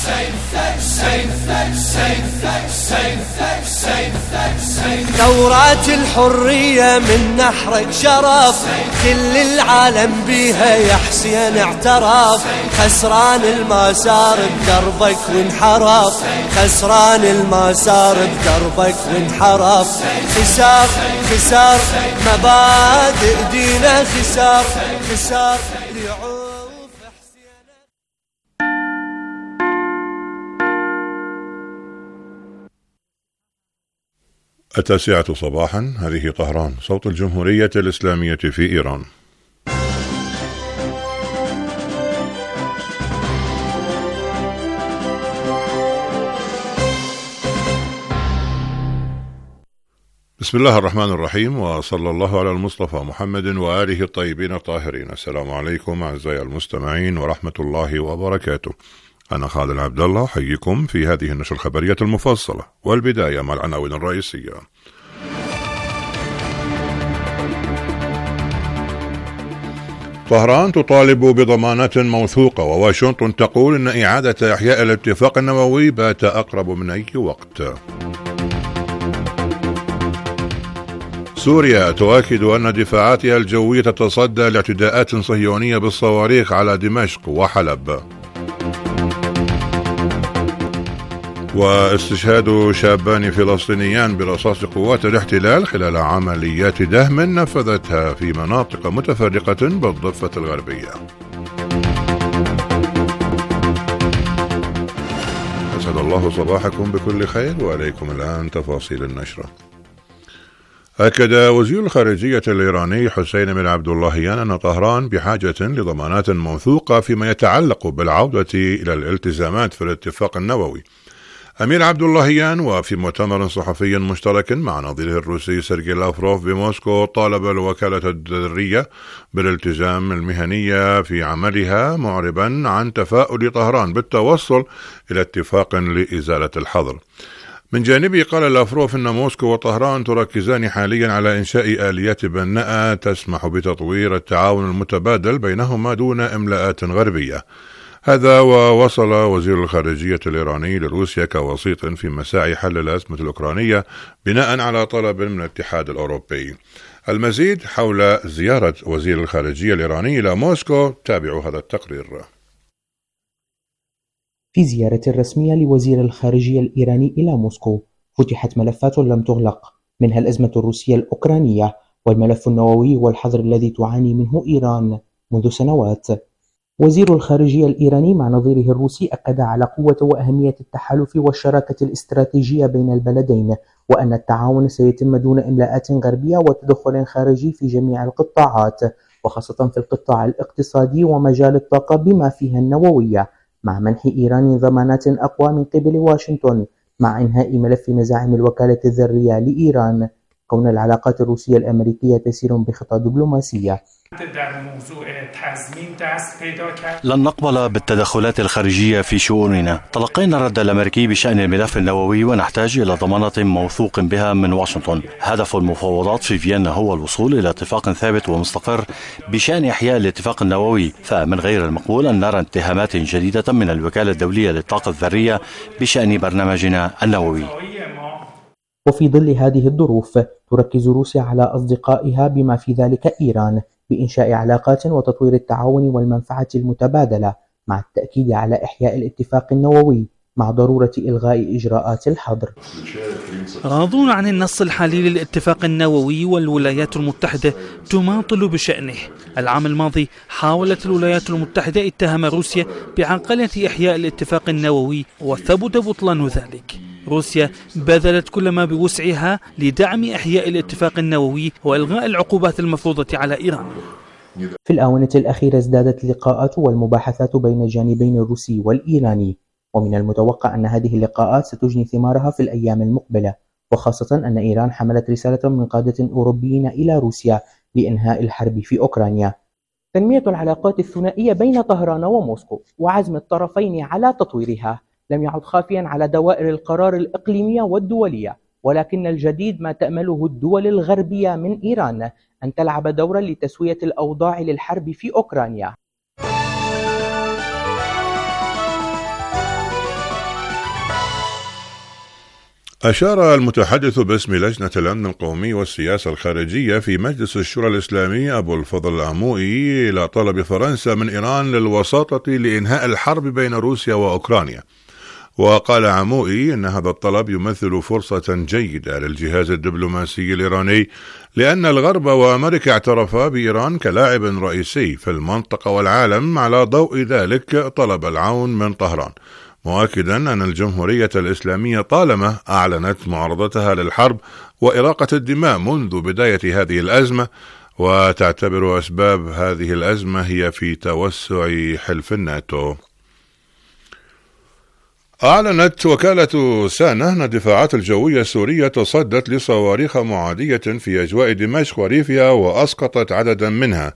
ثورات الحرية من نحرك شرف، كل العالم بيها يا حسين اعترف. خسران المسار بدربك وانحرف، خسران المسار بدربك وانحرف. خسار خسار مبادئ دينا، خسار خسار ليعوف حسين. 9 صباحا، هذه طهران، صوت الجمهورية الإسلامية في إيران. بسم الله الرحمن الرحيم، وصلى الله على المصطفى محمد وآله الطيبين الطاهرين. السلام عليكم أعزائي المستمعين ورحمة الله وبركاته. أنا خالد عبد الله أحييكم في هذه النشرة الخبرية المفصلة، والبداية مع العناوين الرئيسية. طهران تطالب بضمانات موثوقة، وواشنطن تقول إن إعادة إحياء الاتفاق النووي بات أقرب من أي وقت. سوريا تؤكد أن دفاعاتها الجوية تتصدى لاعتداءات صهيونية بالصواريخ على دمشق وحلب. واستشهاد شابان فلسطينيان برصاص قوات الاحتلال خلال عمليات دهم نفذتها في مناطق متفرقة بالضفة الغربية. أسعد الله صباحكم بكل خير، وعليكم الآن تفاصيل النشرة. أكد وزير الخارجية الإيراني حسين بن عبد اللهيان أن طهران بحاجة لضمانات موثوقة فيما يتعلق بالعودة إلى الالتزامات في الاتفاق النووي. أمير عبد اللهيان وفي مؤتمر صحفي مشترك مع نظيره الروسي سيرجي لافروف بموسكو طالب الوكالة الذرية بالالتزام المهنية في عملها، معربا عن تفاؤل طهران بالتوصل إلى اتفاق لإزالة الحظر. من جانبه قال لافروف إن موسكو وطهران تركزان حاليا على إنشاء آليات بناءة تسمح بتطوير التعاون المتبادل بينهما دون إملاءات غربية. هذا ووصل وزير الخارجية الإيراني لروسيا كوسيط في مساعي حل الأزمة الأوكرانية بناء على طلب من الاتحاد الأوروبي. المزيد حول زيارة وزير الخارجية الإيراني إلى موسكو، تابعوا هذا التقرير. في زيارة رسمية لوزير الخارجية الإيراني إلى موسكو فتحت ملفات لم تغلق، منها الأزمة الروسية الأوكرانية والملف النووي والحظر الذي تعاني منه إيران منذ سنوات. وزير الخارجية الإيراني مع نظيره الروسي أكد على قوة وأهمية التحالف والشراكة الاستراتيجية بين البلدين، وأن التعاون سيتم دون إملاءات غربية وتدخل خارجي في جميع القطاعات، وخاصة في القطاع الاقتصادي ومجال الطاقة بما فيها النووية، مع منح إيران ضمانات أقوى من قبل واشنطن مع إنهاء ملف مزاعم الوكالة الذرية لإيران، كون العلاقات الروسية الأمريكية تسير بخطى دبلوماسية. لن نقبل بالتدخلات الخارجية في شؤوننا. تلقينا الرد الأمريكي بشأن الملف النووي ونحتاج إلى ضمانات موثوق بها من واشنطن. هدف المفاوضات في فيينا هو الوصول إلى اتفاق ثابت ومستقر بشأن إحياء الاتفاق النووي، فمن غير المقبول أن نرى اتهامات جديدة من الوكالة الدولية للطاقة الذرية بشأن برنامجنا النووي. وفي ظل هذه الظروف تركز روسيا على أصدقائها بما في ذلك إيران بإنشاء علاقات وتطوير التعاون والمنفعة المتبادلة، مع التأكيد على إحياء الاتفاق النووي مع ضرورة إلغاء إجراءات الحظر. راضون عن النص الحالي للاتفاق النووي، والولايات المتحدة تماطل بشأنه. العام الماضي حاولت الولايات المتحدة اتهام روسيا بعرقلة إحياء الاتفاق النووي، وثبت بطلان ذلك. روسيا بذلت كل ما بوسعها لدعم إحياء الاتفاق النووي وإلغاء العقوبات المفروضة على إيران. في الآونة الأخيرة ازدادت اللقاءات والمباحثات بين الجانبين الروسي والإيراني، ومن المتوقع أن هذه اللقاءات ستجني ثمارها في الأيام المقبلة، وخاصة أن إيران حملت رسالة من قادة أوروبيين إلى روسيا لإنهاء الحرب في أوكرانيا. تنمية العلاقات الثنائية بين طهران وموسكو وعزم الطرفين على تطويرها لم يعد خافيا على دوائر القرار الإقليمية والدولية، ولكن الجديد ما تأمله الدول الغربية من إيران أن تلعب دورا لتسوية الأوضاع للحرب في أوكرانيا. أشار المتحدث باسم لجنة الأمن القومي والسياسة الخارجية في مجلس الشورى الإسلامي أبو الفضل العموئي إلى طلب فرنسا من إيران للوساطة لإنهاء الحرب بين روسيا وأوكرانيا. وقال عموئي إن هذا الطلب يمثل فرصة جيدة للجهاز الدبلوماسي الإيراني، لأن الغرب وأمريكا اعترفا بإيران كلاعب رئيسي في المنطقة والعالم. على ضوء ذلك طلب العون من طهران، مؤكدا أن الجمهورية الإسلامية طالما أعلنت معارضتها للحرب وإراقة الدماء منذ بداية هذه الأزمة، وتعتبر أسباب هذه الأزمة هي في توسع حلف الناتو. أعلنت وكالة سانة أن الدفاعات الجوية السورية تصدت لصواريخ معادية في أجواء دمشق وريفيا وأسقطت عددا منها.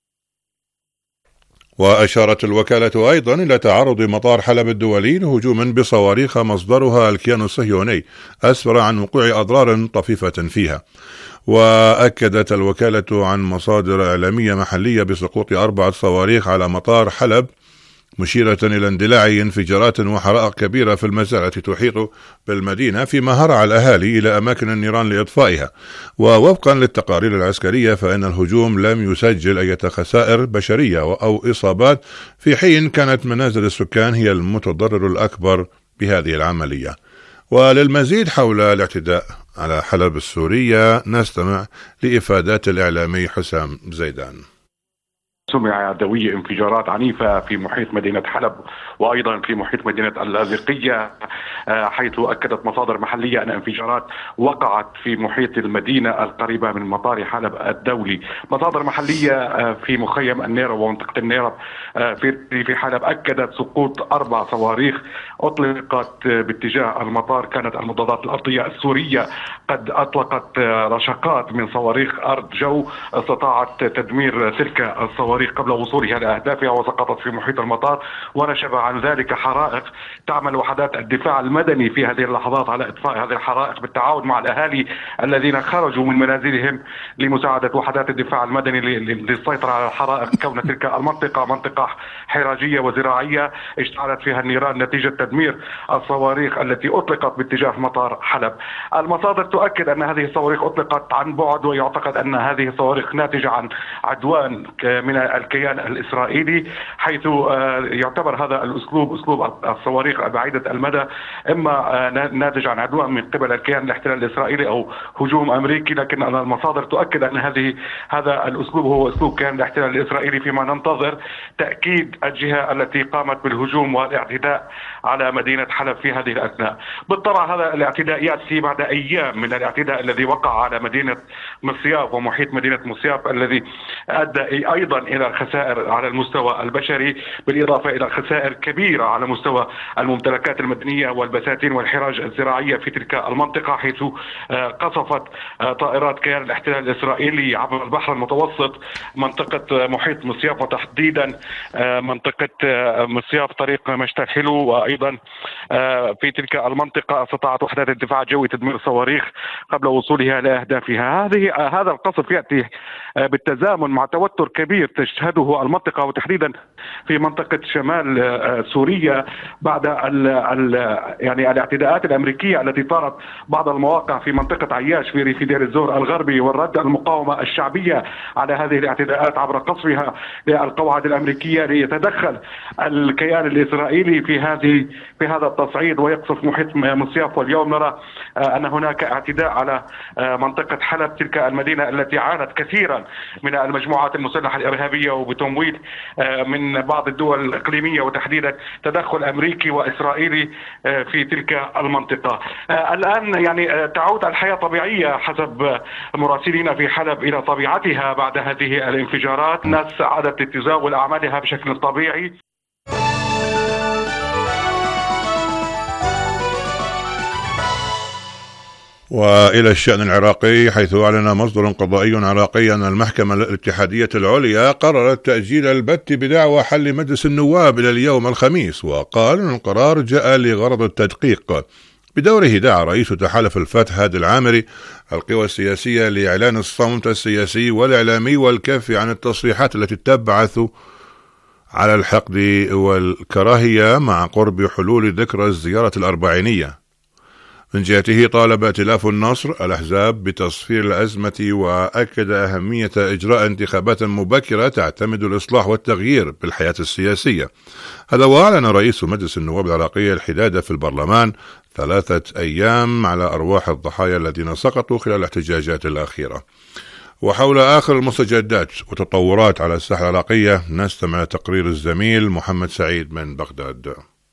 وأشارت الوكالة أيضا إلى تعرض مطار حلب الدولي لهجوم بصواريخ مصدرها الكيان الصهيوني أسفر عن وقوع أضرار طفيفة فيها. وأكدت الوكالة عن مصادر إعلامية محلية بسقوط 4 صواريخ على مطار حلب، مشيرة إلى اندلاع انفجارات وحرائق كبيرة في المزارع تحيط بالمدينة، فيما هرع الأهالي إلى أماكن النيران لإطفائها. ووفقا للتقارير العسكرية فإن الهجوم لم يسجل أي خسائر بشرية أو إصابات، في حين كانت منازل السكان هي المتضرر الأكبر بهذه العملية. وللمزيد حول الاعتداء على حلب السورية نستمع لإفادات الإعلامي حسام زيدان. سمع دوي انفجارات عنيفة في محيط مدينة حلب وأيضا في محيط مدينة اللاذقية، حيث أكدت مصادر محلية أن انفجارات وقعت في محيط المدينة القريبة من مطار حلب الدولي. مصادر محلية في مخيم النيرب ومنطقة النيرب في حلب أكدت سقوط 4 صواريخ أطلقت باتجاه المطار. كانت المضادات الأرضية السورية قد أطلقت رشقات من صواريخ أرض جو استطاعت تدمير تلك الصواريخ قبل وصولها لأهدافها وسقطت في محيط المطار. ونشب عن ذلك حرائق تعمل وحدات الدفاع المدني في هذه اللحظات على إطفاء هذه الحرائق بالتعاون مع الأهالي الذين خرجوا من منازلهم لمساعدة وحدات الدفاع المدني للسيطرة على الحرائق، كون تلك المنطقة منطقة حراجية وزراعية اشتعلت فيها النيران نتيجة تدمير الصواريخ التي أطلقت باتجاه مطار حلب. المصادر تؤكد أن هذه الصواريخ أطلقت عن بعد، ويعتقد أن هذه الصواريخ ناتجة عن عدوان من الكيان الإسرائيلي، حيث يعتبر هذا الأسلوب أسلوب الصواريخ بعيدة المدى إما ناتج عن عدوان من قبل الكيان الاحتلال الإسرائيلي أو هجوم أمريكي. لكن المصادر تؤكد أن هذا الأسلوب هو أسلوب كيان الاحتلال الإسرائيلي، فيما ننتظر تأكيد الجهة التي قامت بالهجوم والاعتداء على مدينة حلب في هذه الأثناء. بالطبع هذا الاعتداء يأتي بعد أيام من الاعتداء الذي وقع على مدينة مصياف ومحيط مدينة مصياف، الذي أدى أيضا إلى خسائر على المستوى البشري، بالإضافة إلى خسائر كبيرة على مستوى الممتلكات المدنية والبساتين والحراج الزراعية في تلك المنطقة، حيث قصفت طائرات كيان الاحتلال الإسرائيلي عبر البحر المتوسط منطقة محيط مصياف، وتحديدا منطقة مصياف طريق مشتى الحلو. وأيضا في تلك المنطقة استطاعت وحدات الدفاع الجوي تدمير الصواريخ قبل وصولها لأهدافها. هذا القصف يأتي بالتزامن مع توتر كبير تشهده المنطقة، وتحديدا في منطقة شمال سوريا بعد يعني الاعتداءات الأمريكية التي طارت بعض المواقع في منطقة عياش في ريف دير الزور الغربي، والرد المقاومة الشعبية على هذه الاعتداءات عبر قصفها للقواعد الأمريكية ليتدخل الكيان الإسرائيلي في هذا التصعيد ويقصف محيط مصياف. واليوم نرى أن هناك اعتداء على منطقة حلب، تلك المدينة التي عانت كثيرا من المجموعات المسلحة الإرهابية وبتمويل من بعض الدول الإقليمية، وتحديدا تدخل أمريكي وإسرائيلي في تلك المنطقة. الآن يعني تعود الحياة طبيعية حسب مراسلين في حلب إلى طبيعتها بعد هذه الانفجارات. الناس عادت تتزاول أعمالها بشكل طبيعي. وإلى الشأن العراقي، حيث أعلن مصدر قضائي عراقي أن المحكمة الاتحادية العليا قررت تأجيل البت بدعوى حل مجلس النواب إلى اليوم الخميس، وقال أن القرار جاء لغرض التدقيق. بدوره دعا رئيس تحالف الفتح هادي العامري القوى السياسية لإعلان الصمت السياسي والإعلامي والكف عن التصريحات التي تبعث على الحقد والكراهية مع قرب حلول ذكرى الزيارة الأربعينية. من جهته طالب ائتلاف النصر الأحزاب بتصفير الأزمة، وأكد أهمية إجراء انتخابات مبكرة تعتمد الإصلاح والتغيير بالحياة السياسية. هذا وأعلن رئيس مجلس النواب العراقي الحداد في البرلمان 3 أيام على أرواح الضحايا الذين سقطوا خلال الاحتجاجات الأخيرة. وحول آخر المستجدات وتطورات على الساحة العراقية نستمع تقرير الزميل محمد سعيد من بغداد.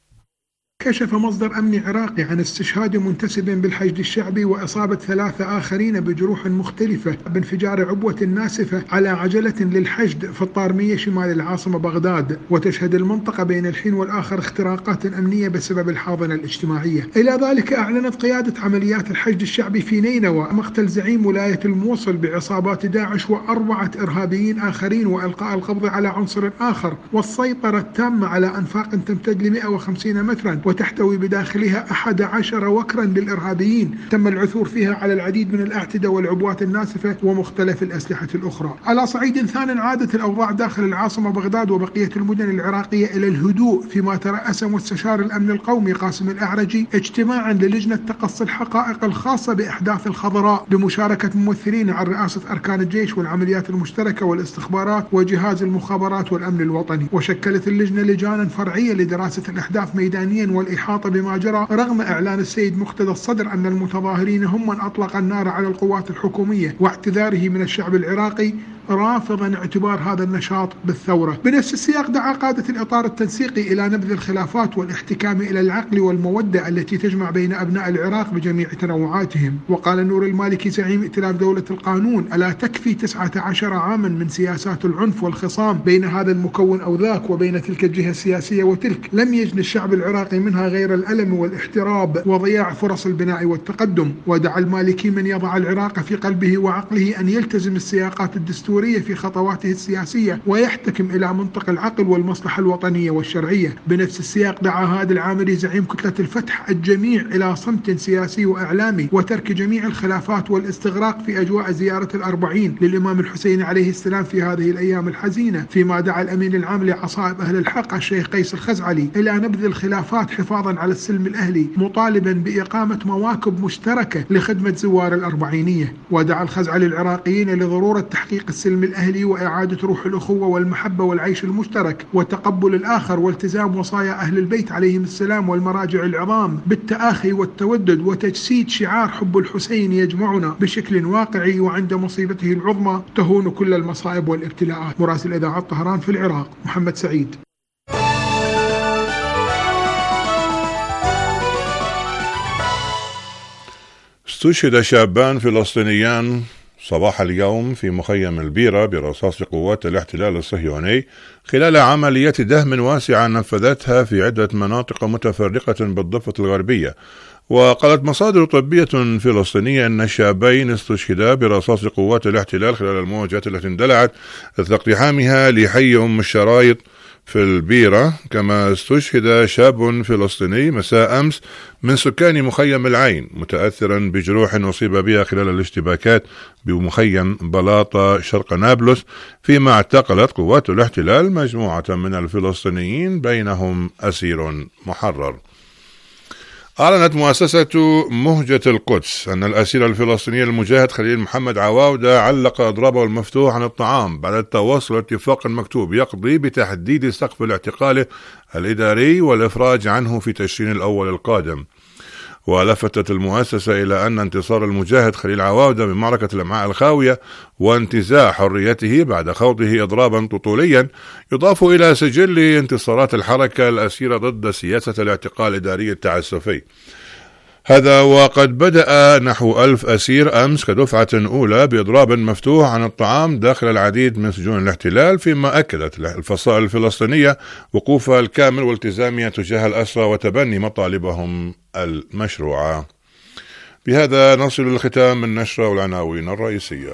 كشف مصدر أمني عراقي عن استشهاد منتسب بالحشد الشعبي وإصابة 3 آخرين بجروح مختلفة بانفجار عبوة ناسفة على عجلة للحشد في الطارمية شمال العاصمة بغداد. وتشهد المنطقة بين الحين والآخر اختراقات أمنية بسبب الحاضنة الاجتماعية. إلى ذلك أعلنت قيادة عمليات الحشد الشعبي في نينوى مقتل زعيم ولاية الموصل بعصابات داعش و4 إرهابيين آخرين، وإلقاء القبض على عنصر آخر، والسيطرة التامة على أنفاق تمتد ل 150 مترا وتحتوي بداخلها 11 وكرا للإرهابيين تم العثور فيها على العديد من الأعتدة والعبوات الناسفة ومختلف الأسلحة الأخرى. على صعيد ثان عادت الأوضاع داخل العاصمة بغداد وبقية المدن العراقية إلى الهدوء، فيما ترأس مستشار الأمن القومي قاسم الأعرجي اجتماعا للجنة تقصي الحقائق الخاصة بأحداث الخضراء بمشاركة ممثلين عن رئاسة أركان الجيش والعمليات المشتركة والاستخبارات وجهاز المخابرات والأمن الوطني. وشكلت اللجنة لجانا فرعية لدراسة الأحداث ميدانيا والإحاطة بما جرى، رغم إعلان السيد مقتدى الصدر أن المتظاهرين هم من أطلق النار على القوات الحكومية، واعتذاره من الشعب العراقي رافضا اعتبار هذا النشاط بالثورة. بنفس السياق دعا قادة الإطار التنسيقي إلى نبذ الخلافات والاحتكام إلى العقل والمودة التي تجمع بين أبناء العراق بجميع تنوعاتهم. وقال نور المالكي زعيم ائتلاف دولة القانون: ألا تكفي 19 عاما من سياسات العنف والخصام بين هذا المكون أو ذاك وبين تلك الجهة السياسية وتلك، لم يجن الشعب العراقي منها غير الألم والاحتراب وضياع فرص البناء والتقدم. ودعا المالكي من يضع العراق في قلبه وعقله أن يلتزم السياقات الدستورية في خطواته السياسية ويحتكم إلى منطق العقل والمصلحة الوطنية والشرعية. بنفس السياق دعا هادي العامري زعيم كتلة الفتح الجميع إلى صمت سياسي وإعلامي وترك جميع الخلافات والاستغراق في أجواء زيارة ال40 للإمام الحسين عليه السلام في هذه الأيام الحزينة. فيما دعا الأمين العام لعصائب أهل الحق الشيخ قيس الخزعلي إلى نبذ الخلافات حفاظا على السلم الأهلي، مطالبا بإقامة مواكب مشتركة لخدمة زوار الأربعينية. ودعا الخزعلي العراقيين لضرورة تحقيق السلم الأهلي وإعادة روح الأخوة والمحبة والعيش المشترك وتقبل الآخر والتزام وصايا أهل البيت عليهم السلام والمراجع العظام بالتآخي والتودد وتجسيد شعار حب الحسين يجمعنا بشكل واقعي، وعند مصيبته العظمى تهون كل المصائب والابتلاءات. مراسل إذاعة طهران في العراق محمد سعيد. استشهد شابان فلسطينيان صباح اليوم في مخيم البيرة برصاص قوات الاحتلال الصهيوني خلال عملية دهم واسعة نفذتها في عدة مناطق متفرقة بالضفة الغربية. وقالت مصادر طبية فلسطينية أن الشابين استشهدا برصاص قوات الاحتلال خلال المواجهات التي اندلعت إثر اقتحامها لحي أم الشرايط في البيرة. كما استشهد شاب فلسطيني مساء أمس من سكان مخيم العين متأثرا بجروح أصيب بها خلال الاشتباكات بمخيم بلاطة شرق نابلس، فيما اعتقلت قوات الاحتلال مجموعة من الفلسطينيين بينهم أسير محرر. أعلنت مؤسسة مهجة القدس أن الأسير الفلسطيني المجاهد خليل محمد عواودة علق إضرابه المفتوح عن الطعام بعد التوصل اتفاق مكتوب يقضي بتحديد سقف الاعتقال الإداري والإفراج عنه في تشرين الأول القادم. ولفتت المؤسسة إلى أن انتصار المجاهد خليل عواودة بمعركة الأمعاء الخاوية وانتزاع حريته بعد خوضه إضرابا طوليا يضاف إلى سجل انتصارات الحركة الأسيرة ضد سياسة الاعتقال الإداري التعسفي. هذا وقد بدأ نحو 1000 أسير أمس كدفعة أولى بإضراب مفتوح عن الطعام داخل العديد من سجون الاحتلال، فيما أكدت الفصائل الفلسطينية وقوفها الكامل والتزامها تجاه الأسرى وتبني مطالبهم المشروعة. بهذا نصل للختام من نشرة والعناوين الرئيسية.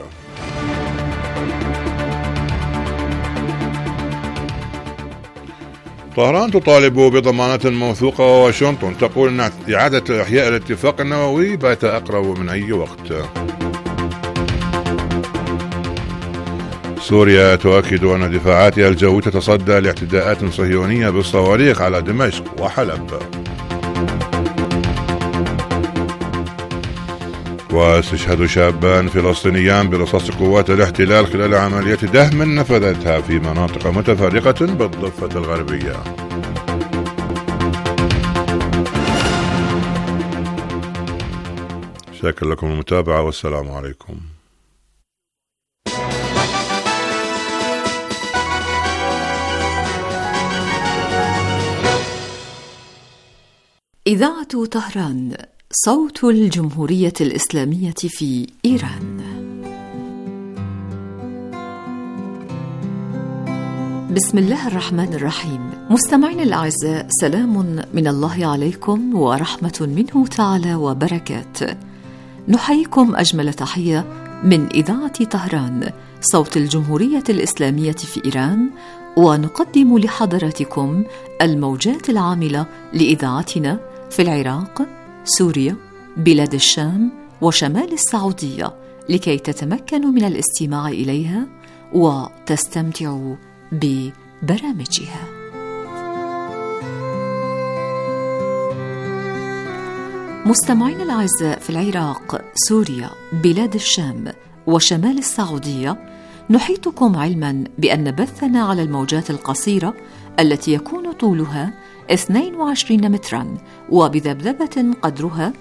طهران تطالب بضمانات موثوقة، وواشنطن تقول أن إعادة إحياء الاتفاق النووي بات أقرب من أي وقت. سوريا تؤكد أن دفاعاتها الجوية تتصدى لاعتداءات صهيونية بالصواريخ على دمشق وحلب. واستشهد شابان فلسطينيان برصاص قوات الاحتلال خلال عملية دهم نفذتها في مناطق متفرقة بالضفة الغربية. شكرا لكم المتابعة والسلام عليكم. إذاعة طهران، صوت الجمهورية الإسلامية في إيران. بسم الله الرحمن الرحيم. مستمعينا الأعزاء، سلام من الله عليكم ورحمة منه تعالى وبركاته. نحييكم أجمل تحية من إذاعة طهران، صوت الجمهورية الإسلامية في إيران، ونقدم لحضراتكم الموجات العاملة لإذاعتنا في العراق، سوريا، بلاد الشام وشمال السعودية، لكي تتمكنوا من الاستماع إليها وتستمتعوا ببرامجها. مستمعينا الأعزاء، في العراق، سوريا، بلاد الشام وشمال السعودية، نحيطكم علما بأن بثنا على الموجات القصيرة التي يكون طولها 22 مترا وبذبذبة قدرها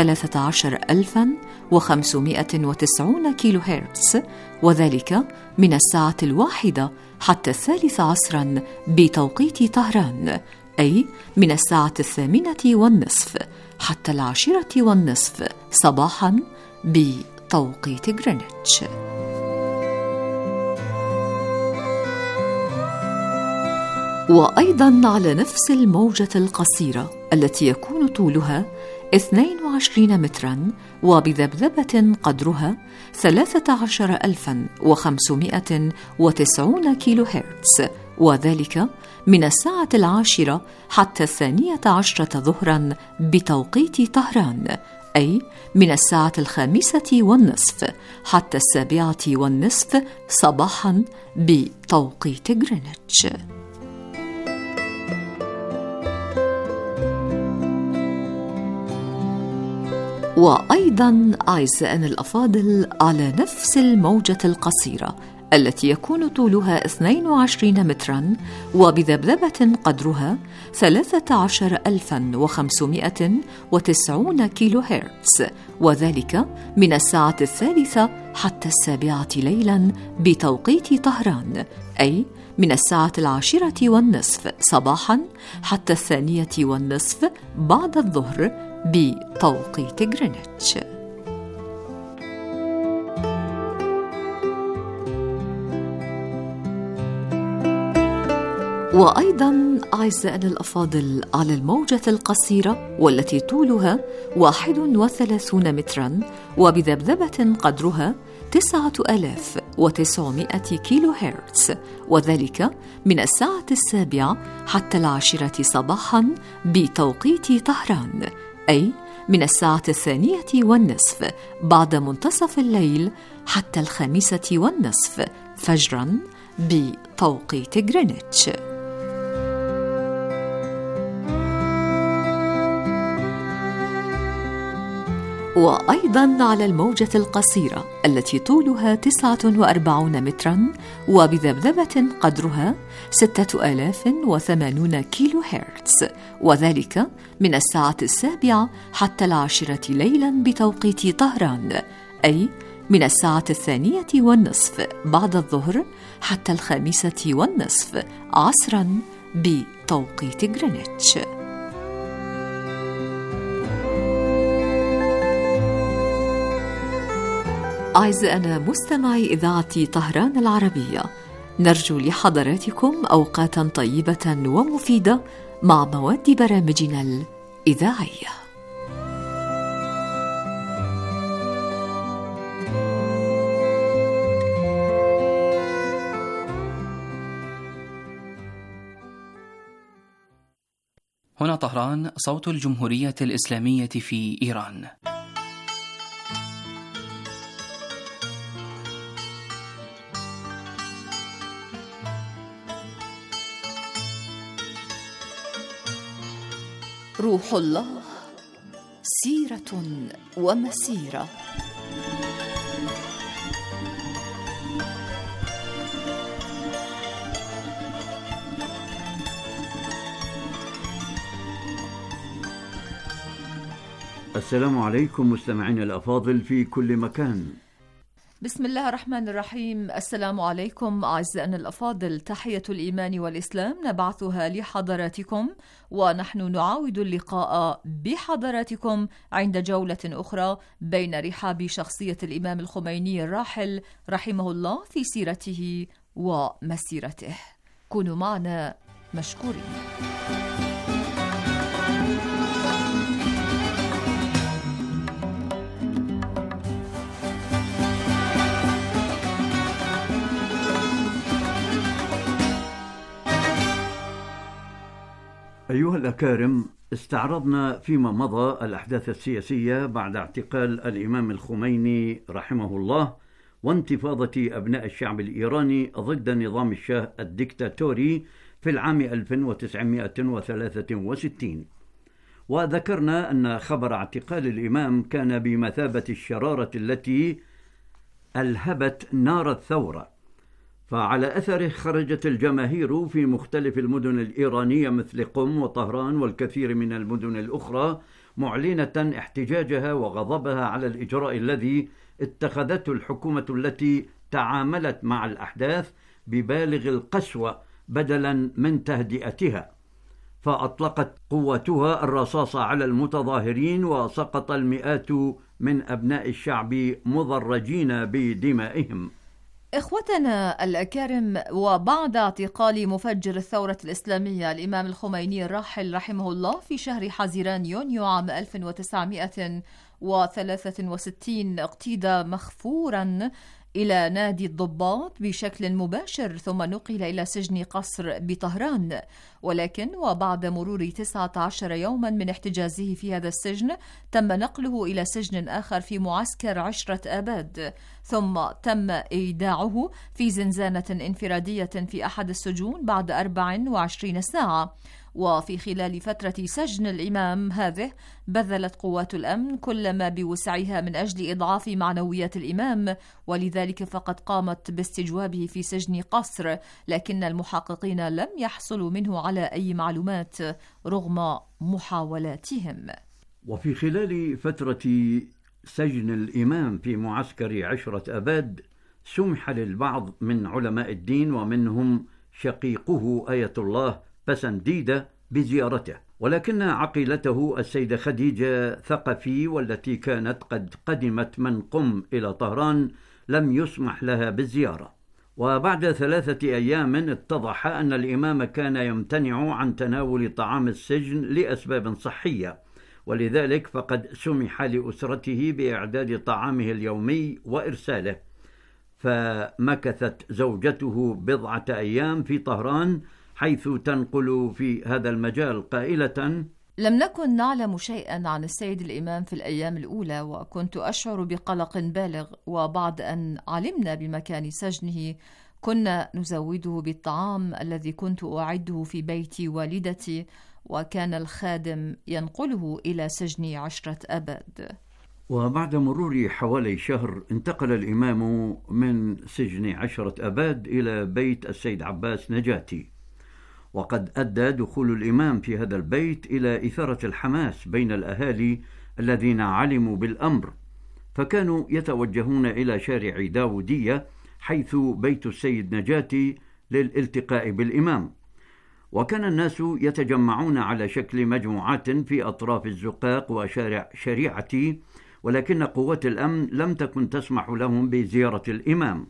13590 كيلو هرتز، وذلك من الساعة 1 حتى 3 عصرا بتوقيت طهران، أي من الساعة 8:30 حتى 10:30 صباحا بتوقيت غرينتش. وأيضا على نفس الموجة القصيرة التي يكون طولها 22 مترا وبذبذبة قدرها 13590 كيلو هرتز، وذلك من الساعة 10 حتى 12 ظهرا بتوقيت طهران، أي من الساعة 5:30 حتى 7:30 صباحا بتوقيت غرينتش. وأيضا أعزائنا الأفاضل، على نفس الموجة القصيرة التي يكون طولها 22 مترا وبذبذبة قدرها 13590 كيلو هرتز، وذلك من الساعة 3 حتى 7 ليلا بتوقيت طهران، أي من الساعة 10:30 صباحا حتى 2:30 بعد الظهر بتوقيت غرينتش. وأيضا أعزائنا الأفاضل، على الموجة القصيرة والتي طولها 31 مترا وبذبذبة قدرها 9900 كيلو هرتز، وذلك من الساعة 7 حتى 10 صباحا بتوقيت طهران، أي من الساعة 2:30 بعد منتصف الليل حتى 5:30 فجرا بتوقيت غرينتش. وأيضا على الموجة القصيرة التي طولها 49 مترا وبذبذبة قدرها 6080 كيلو هرتز، وذلك من الساعة 7 حتى 10 ليلا بتوقيت طهران، أي من الساعة 2:30 بعد الظهر حتى 5:30 عصرا بتوقيت غرينتش. أعزائنا مستمعي إذاعة طهران العربية، نرجو لحضراتكم أوقاتا طيبة ومفيدة مع مواد برامجنا الإذاعية. هنا طهران، صوت الجمهورية الإسلامية في إيران. روح الله سيرة ومسيرة. السلام عليكم مستمعينا الأفاضل في كل مكان. بسم الله الرحمن الرحيم. السلام عليكم أعزائنا الأفاضل، تحية الإيمان والإسلام نبعثها لحضراتكم، ونحن نعاود اللقاء بحضراتكم عند جولة أخرى بين رحاب شخصية الإمام الخميني الراحل رحمه الله في سيرته ومسيرته. كونوا معنا مشكورين. أيها الأكارم، استعرضنا فيما مضى الأحداث السياسية بعد اعتقال الإمام الخميني رحمه الله وانتفاضة أبناء الشعب الإيراني ضد نظام الشاه الدكتاتوري في العام 1963، وذكرنا أن خبر اعتقال الإمام كان بمثابة الشرارة التي ألهبت نار الثورة، فعلى أثره خرجت الجماهير في مختلف المدن الإيرانية مثل قم وطهران والكثير من المدن الأخرى معلنة احتجاجها وغضبها على الإجراء الذي اتخذته الحكومة التي تعاملت مع الأحداث ببالغ القسوة بدلا من تهدئتها، فأطلقت قوتها الرصاص على المتظاهرين وسقط المئات من أبناء الشعب مضرجين بدمائهم. إخوتنا الأكارم، وبعد اعتقال مفجر الثورة الإسلامية الإمام الخميني الراحل رحمه الله في شهر حزيران يونيو عام 1963، اقتيد مخفورا إلى نادي الضباط بشكل مباشر، ثم نقل إلى سجن قصر بطهران، ولكن وبعد مرور 19 يوما من احتجازه في هذا السجن تم نقله إلى سجن آخر في معسكر عشرة آباد، ثم تم إيداعه في زنزانة انفرادية في أحد السجون بعد 24 ساعة. وفي خلال فترة سجن الإمام هذه بذلت قوات الأمن كل ما بوسعها من أجل إضعاف معنويات الإمام، ولذلك فقد قامت باستجوابه في سجن قصر، لكن المحققين لم يحصلوا منه على أي معلومات رغم محاولاتهم. وفي خلال فترة سجن الإمام في معسكر عشرة آباد سمح للبعض من علماء الدين ومنهم شقيقه آية الله بسنديدة بزيارته، ولكن عقيلته السيدة خديجة ثقفي والتي كانت قد قدمت من قم إلى طهران لم يسمح لها بالزيارة. وبعد 3 أيام اتضح أن الإمام كان يمتنع عن تناول طعام السجن لأسباب صحية، ولذلك فقد سمح لأسرته بإعداد طعامه اليومي وإرساله، فمكثت زوجته 1 أيام في طهران حيث تنقل في هذا المجال قائلة: لم نكن نعلم شيئا عن السيد الإمام في الأيام الأولى، وكنت أشعر بقلق بالغ، وبعد أن علمنا بمكان سجنه كنا نزوده بالطعام الذي كنت أعده في بيت والدتي، وكان الخادم ينقله إلى سجن عشرة آباد. وبعد مرور حوالي شهر انتقل الإمام من سجن عشرة آباد إلى بيت السيد عباس نجاتي، وقد أدى دخول الإمام في هذا البيت إلى إثارة الحماس بين الأهالي الذين علموا بالأمر، فكانوا يتوجهون إلى شارع داودية حيث بيت السيد نجاتي للالتقاء بالإمام، وكان الناس يتجمعون على شكل مجموعات في أطراف الزقاق وشارع شريعتي، ولكن قوات الأمن لم تكن تسمح لهم بزيارة الإمام.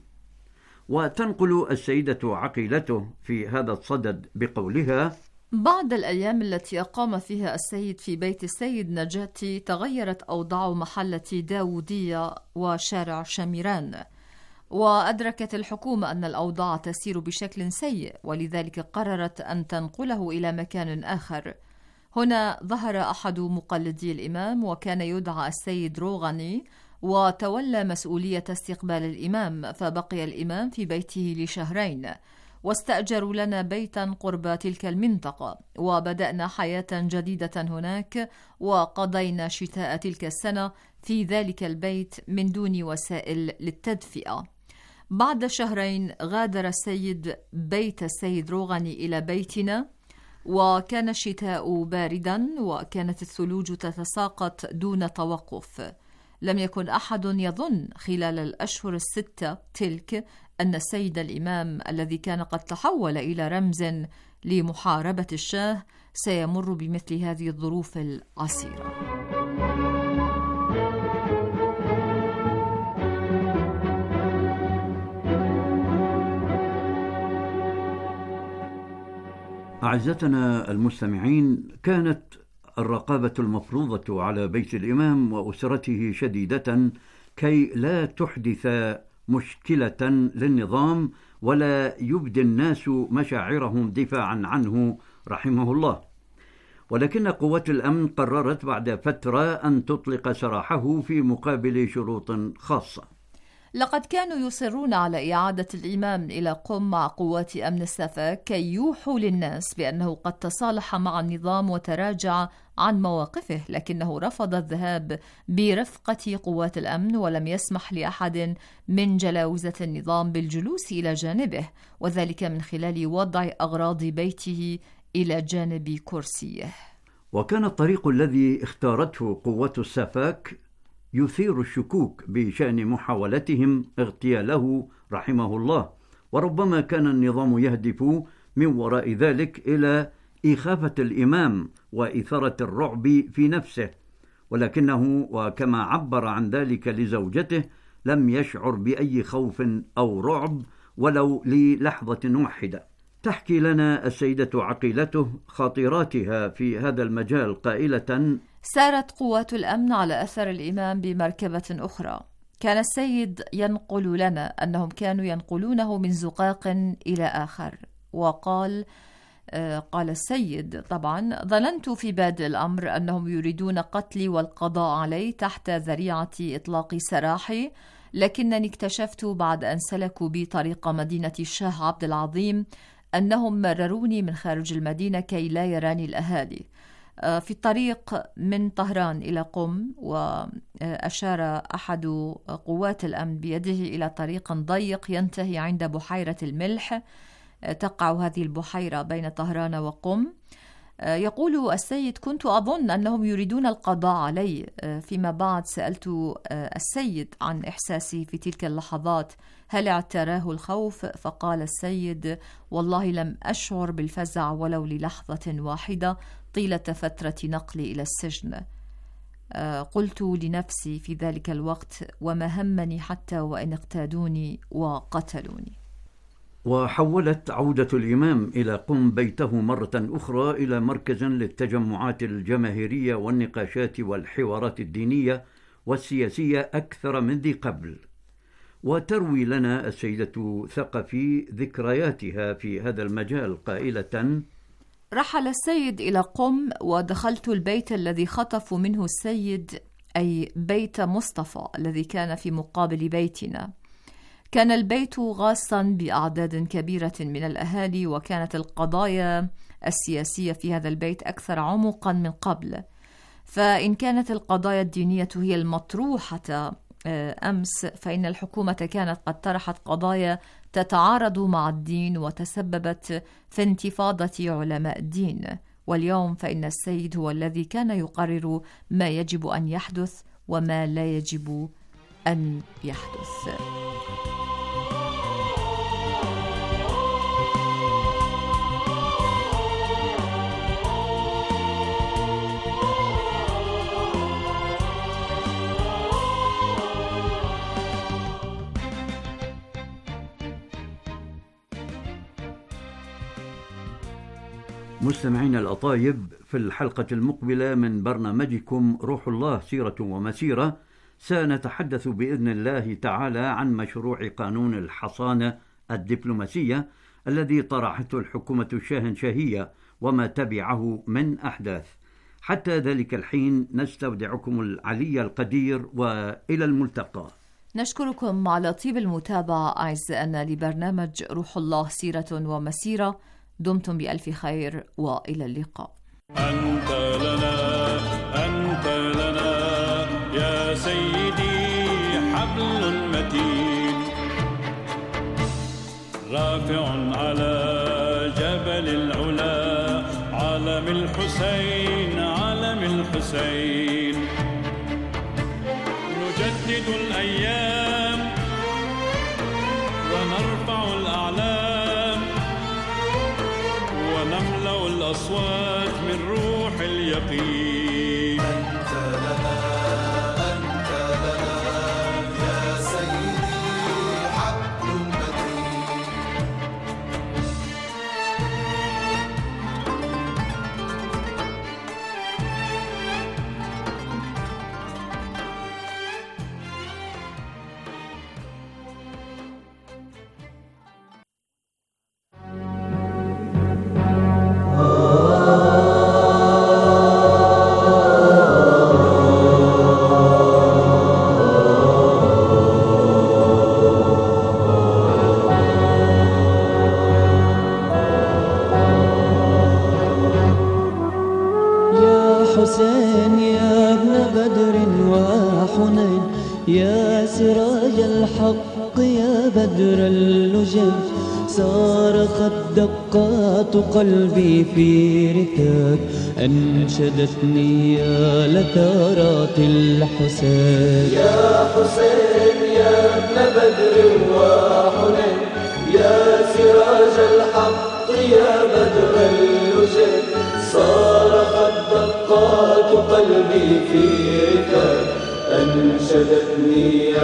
وتنقل السيدة عقيلته في هذا الصدد بقولها: بعد الأيام التي أقام فيها السيد في بيت السيد نجاتي تغيرت أوضاع محلة داودية وشارع شميران، وأدركت الحكومة أن الأوضاع تسير بشكل سيء، ولذلك قررت أن تنقله إلى مكان آخر. هنا ظهر أحد مقلدي الإمام وكان يدعى السيد روغاني، وتولى مسؤولية استقبال الإمام، فبقي الإمام في بيته ل2 شهرين، واستأجروا لنا بيتا قرب تلك المنطقة، وبدأنا حياة جديدة هناك، وقضينا شتاء تلك السنة في ذلك البيت من دون وسائل للتدفئة. بعد شهرين غادر السيد بيت السيد روغاني إلى بيتنا، وكان الشتاء باردا وكانت الثلوج تتساقط دون توقف. لم يكن أحد يظن خلال الأشهر الستة تلك أن السيد الإمام الذي كان قد تحول إلى رمز لمحاربة الشاه سيمر بمثل هذه الظروف العسيرة. أعزتنا المستمعين، كانت الرقابة المفروضة على بيت الإمام وأسرته شديدة كي لا تحدث مشكلة للنظام ولا يبدي الناس مشاعرهم دفاعا عنه رحمه الله. ولكن قوات الأمن قررت بعد فترة أن تطلق سراحه في مقابل شروط خاصة. لقد كانوا يصرون على إعادة الإمام إلى قم مع قوات أمن السفاك كي يوحوا للناس بأنه قد تصالح مع النظام وتراجع عن مواقفه، لكنه رفض الذهاب برفقة قوات الأمن ولم يسمح لأحد من جلاوزة النظام بالجلوس إلى جانبه، وذلك من خلال وضع أغراض بيته إلى جانب كرسيه. وكان الطريق الذي اختارته قوات السفاك يثير الشكوك بشأن محاولتهم اغتياله رحمه الله، وربما كان النظام يهدف من وراء ذلك إلى إخافة الإمام وإثارة الرعب في نفسه، ولكنه وكما عبر عن ذلك لزوجته لم يشعر بأي خوف أو رعب ولو للحظة واحدة. تحكي لنا السيدة عقيلته خاطراتها في هذا المجال قائلة: سارت قوات الأمن على أثر الإمام بمركبة أخرى. كان السيد ينقل لنا أنهم كانوا ينقلونه من زقاق إلى آخر، وقال قال السيد: طبعا ظننت في بادئ الأمر أنهم يريدون قتلي والقضاء علي تحت ذريعة إطلاق سراحي، لكنني اكتشفت بعد أن سلكوا بي طريق مدينة الشاه عبد العظيم أنهم مرروني من خارج المدينة كي لا يراني الأهالي. في الطريق من طهران إلى قم، وأشار أحد قوات الأمن بيده إلى طريق ضيق ينتهي عند بحيرة الملح، تقع هذه البحيرة بين طهران وقم. يقول السيد: كنت أظن أنهم يريدون القضاء علي. فيما بعد سألت السيد عن إحساسي في تلك اللحظات، هل اعتراه الخوف؟ فقال السيد: والله لم أشعر بالفزع ولو للحظة واحدة طيلة فترة نقلي إلى السجن. قلت لنفسي في ذلك الوقت: وما همني حتى وإن اقتادوني وقتلوني. وحولت عودة الإمام إلى قم بيته مرة أخرى إلى مركز للتجمعات الجماهيرية والنقاشات والحوارات الدينية والسياسية أكثر من ذي قبل. وتروي لنا السيدة ثقفي ذكرياتها في هذا المجال قائلة: رحل السيد إلى قم ودخلت البيت الذي خطفوا منه السيد، أي بيت مصطفى الذي كان في مقابل بيتنا. كان البيت غاصا بأعداد كبيرة من الأهالي، وكانت القضايا السياسية في هذا البيت أكثر عمقا من قبل. فإن كانت القضايا الدينية هي المطروحة أمس، فإن الحكومة كانت قد طرحت قضايا تتعارض مع الدين وتسببت في انتفاضة علماء الدين. واليوم فإن السيد هو الذي كان يقرر ما يجب أن يحدث وما لا يجب أن يحدث. مستمعين الأطايب، في الحلقة المقبلة من برنامجكم روح الله سيرة ومسيرة سنتحدث بإذن الله تعالى عن مشروع قانون الحصانة الدبلوماسية الذي طرحته الحكومة الشاهنشاهية وما تبعه من أحداث. حتى ذلك الحين نستودعكم العلي القدير، وإلى الملتقى. نشكركم على طيب المتابعة أعزائنا لبرنامج روح الله سيرة ومسيرة. دمتم بألف خير وإلى اللقاء. أنت لنا يا سيدي حبل متين رافع على جبل العلا علم الحسين نجدد الأيام ونرفع الأعلام ونملأ الأصوات من روح اليقين. أنت لنا يا سيدي حبل متين حسين يا ابن بدر وحنين يا سراج الحق يا بدر اللجج صارخت دقات قلبي في ركاك أنشدتني يا لثارات الحسين. يا حسين يا ابن بدر وحنين يا سراج الحق يا بدر اللجج صارخت دقات قلبي في ركاك أنشدتنی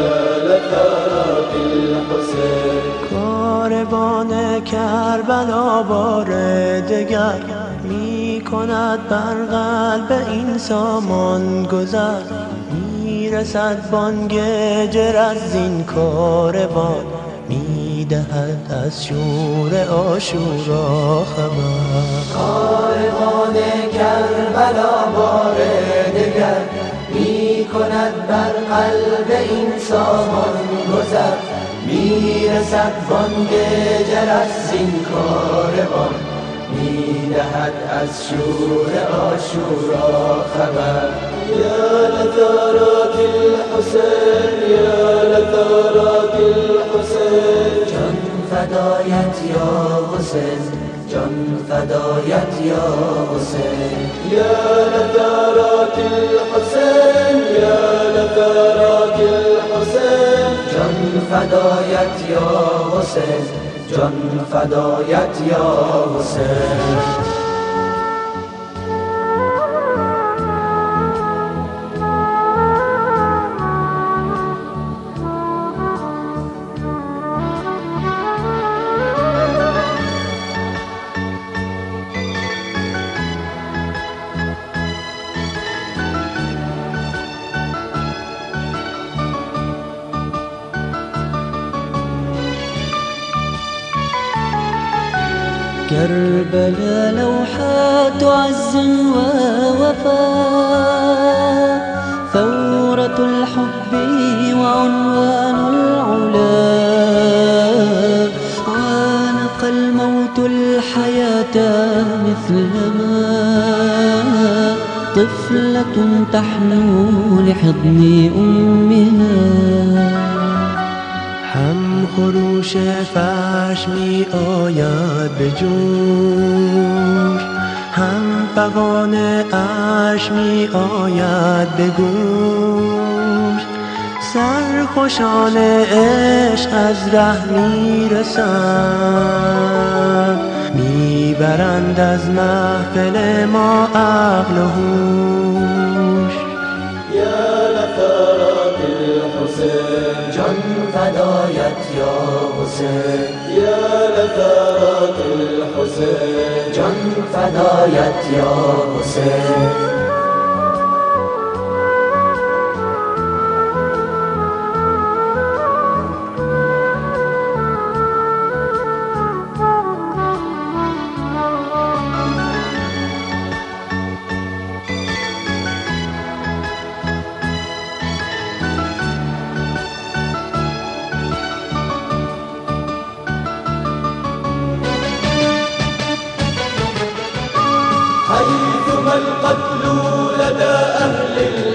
لثارات الحسین. کاروان کربلا بار دگر می کند بر قلب این سامان گذر می رسد بانگ جرس این کاروان می دهد از شور عاشورا خبر. کاروان کربلا بار دگر می کند بر قلب این سامان گذر می رسد بانگ جرس این کاروان می دهد از شور عاشورا خبر. یا لثارات الحسین یا لثارات الحسین. جان فدایت یا حسین جان فدایت یا حسین. یا لثارات الحسین یا لثارات الحسین. جان فدایت یا حسین جان فدایت یا حسین. كربلاء لوحات عز ووفاء ثورة الحب وعنوان العلا عانق الموت الحياة مثلما طفلة تحنو لحضن أمها. هم خروش فرش می آید به جوش هم فغان عرش می آید به گوش. سرخوشان عشق از ره می رسند می برند از محفل ما عقل و هوش. یا لثارات الحسین جان فدایت یا حسین. یا لثارات الحسین جان فدایت یا حسین. والقتل لدى أهل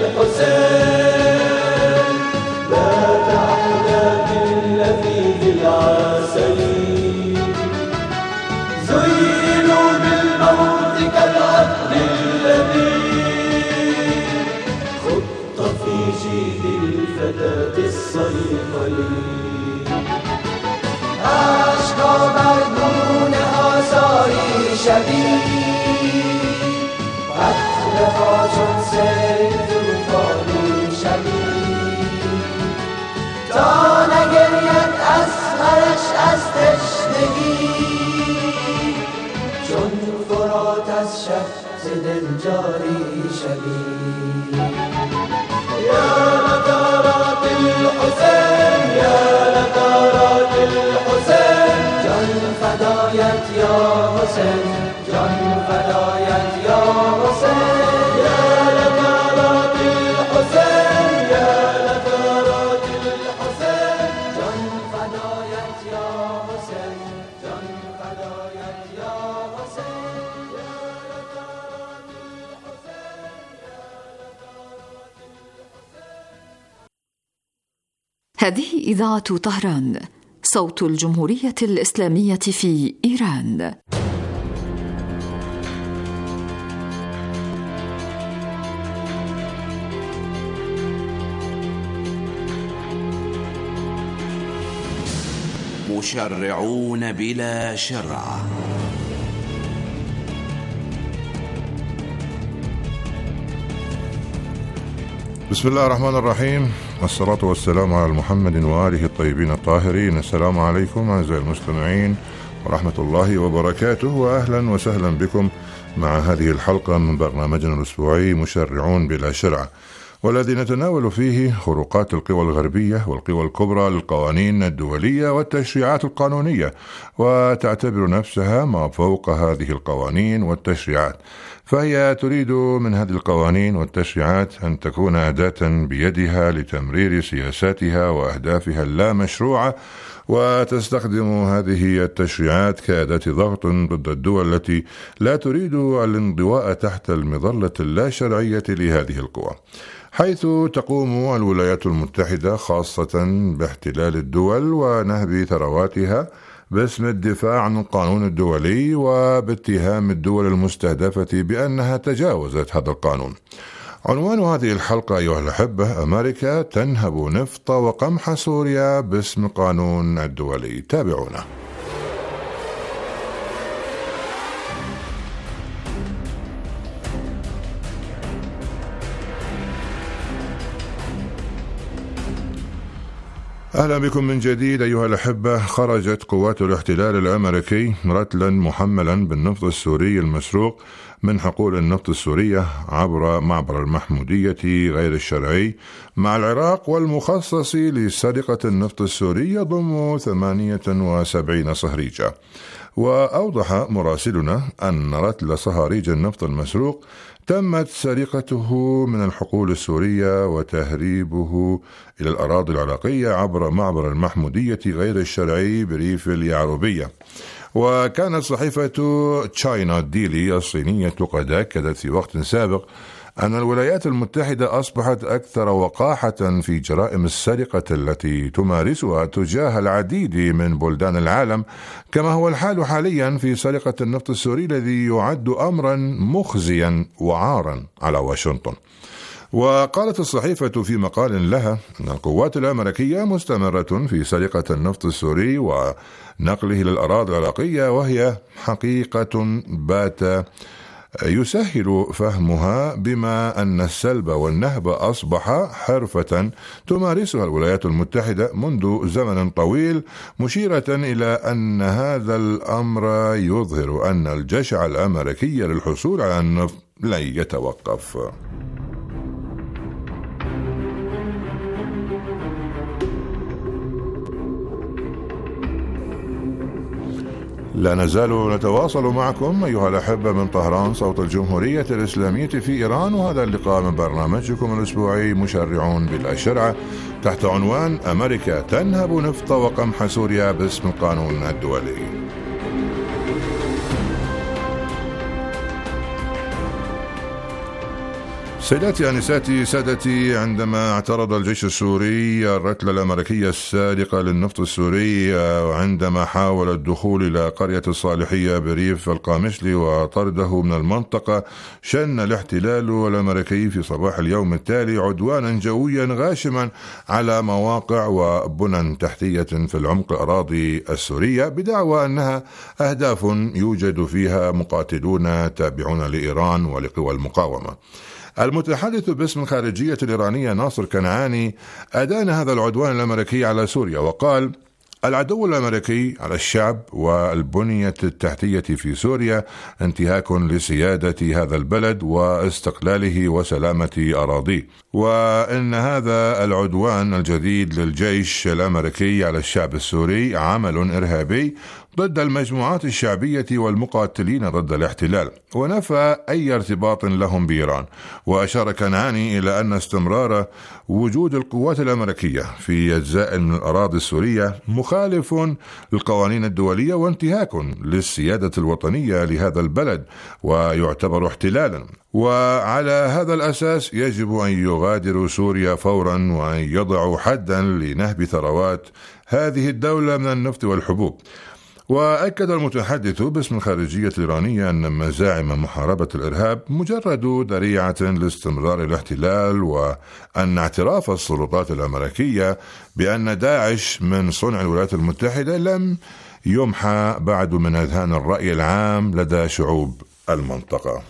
الحسين ذات أحداث اللذيذ العسل زينوا بالموت كالعبد الذي خط في جيد الفتاة الصيقلي أشقى مجنونها ساري شديد قتل فاجر سيد طوفان شدید تا نگرید اصغرش از تشنگی چون فرات از شب ز دل جاری شدید یا نثارات الحسین یا نثارات الحسین جان فدایت یا حسین جان فدایت یا حسین یا نثارات الحسین یا نثارات الحسین جان فدایت یا حسین جان فدایت یا حسین یا نثارات الحسین. هذه إذاعة طهران صوت الجمهورية الإسلامية في إيران. مشرعون بلا شرع. بسم الله الرحمن الرحيم، والصلاة والسلام على محمد وآله الطيبين الطاهرين. السلام عليكم أعزائي المستمعين ورحمة الله وبركاته، وأهلا وسهلا بكم مع هذه الحلقة من برنامجنا الأسبوعي مشرعون بلا شرع، والذي نتناول فيه خروقات القوى الغربية والقوى الكبرى للقوانين الدولية والتشريعات القانونية، وتعتبر نفسها ما فوق هذه القوانين والتشريعات، فهي تريد من هذه القوانين والتشريعات أن تكون أداة بيدها لتمرير سياساتها وأهدافها اللامشروعة، وتستخدم هذه التشريعات كأداة ضغط ضد الدول التي لا تريد الانضواء تحت المظلة اللاشرعية لهذه القوى، حيث تقوم الولايات المتحدة خاصة باحتلال الدول ونهب ثرواتها باسم الدفاع عن القانون الدولي، وباتهام الدول المستهدفة بأنها تجاوزت هذا القانون. عنوان هذه الحلقة أيها الأحبة: أمريكا تنهب نفط وقمح سوريا باسم القانون الدولي. تابعونا. أهلا بكم من جديد أيها الأحبة. خرجت قوات الاحتلال الأمريكي رتلا محملا بالنفط السوري المسروق من حقول النفط السورية عبر معبر المحمودية غير الشرعي مع العراق، والمخصص لسرقة النفط السوري يضم 78 صهريجة. وأوضح مراسلنا أن رتل صهاريج النفط المسروق تمت سرقته من الحقول السورية وتهريبه إلى الأراضي العراقية عبر معبر المحمودية غير الشرعي بريف اليعربية. وكانت صحيفة تشاينا ديلي الصينية قد أكدت في وقت سابق أن الولايات المتحدة أصبحت أكثر وقاحة في جرائم السرقة التي تمارسها تجاه العديد من بلدان العالم، كما هو الحال حاليا في سرقة النفط السوري الذي يعد أمرا مخزيا وعارا على واشنطن. وقالت الصحيفة في مقال لها أن القوات الأمريكية مستمرة في سرقة النفط السوري ونقله إلى الأراضي العراقية، وهي حقيقة بات يسهل فهمها بما أن السلب والنهب أصبح حرفة تمارسها الولايات المتحدة منذ زمن طويل، مشيرة إلى أن هذا الأمر يظهر أن الجشع الأمريكي للحصول على النفط لن يتوقف. لا نزال نتواصل معكم أيها الأحبة من طهران صوت الجمهورية الإسلامية في إيران، وهذا اللقاء من برنامجكم الأسبوعي مشرعون بلا شرع تحت عنوان أمريكا تنهب نفط وقمح سوريا باسم القانون الدولي. سيداتي أنساتي سادتي، عندما اعترض الجيش السوري الرتلة الأمريكية السارقة للنفط السوري، وعندما حاول الدخول إلى قرية الصالحية بريف القامشلي وطرده من المنطقة، شن الاحتلال الأمريكي في صباح اليوم التالي عدوانا جويا غاشما على مواقع وبنى تحتية في العمق الأراضي السورية، بدعوى أنها أهداف يوجد فيها مقاتلون تابعون لإيران ولقوى المقاومة. المتحدث باسم الخارجية الإيرانية ناصر كنعاني أدان هذا العدوان الأمريكي على سوريا وقال: العدو الأمريكي على الشعب والبنية التحتية في سوريا انتهاك لسيادة هذا البلد واستقلاله وسلامة أراضيه، وإن هذا العدوان الجديد للجيش الأمريكي على الشعب السوري عمل إرهابي ضد المجموعات الشعبية والمقاتلين ضد الاحتلال، ونفى أي ارتباط لهم بإيران. وأشار كنعاني إلى أن استمرار وجود القوات الأمريكية في أجزاء من الأراضي السورية مخالف للقوانين الدولية وانتهاك للسيادة الوطنية لهذا البلد ويعتبر احتلالا، وعلى هذا الأساس يجب أن يغادروا سوريا فورا وأن يضعوا حدا لنهب ثروات هذه الدولة من النفط والحبوب. وأكد المتحدث باسم الخارجية الإيرانية أن مزاعم محاربة الإرهاب مجرد ذريعة لاستمرار الاحتلال، وأن اعتراف السلطات الأمريكية بأن داعش من صنع الولايات المتحدة لم يمحى بعد من أذهان الرأي العام لدى شعوب المنطقة.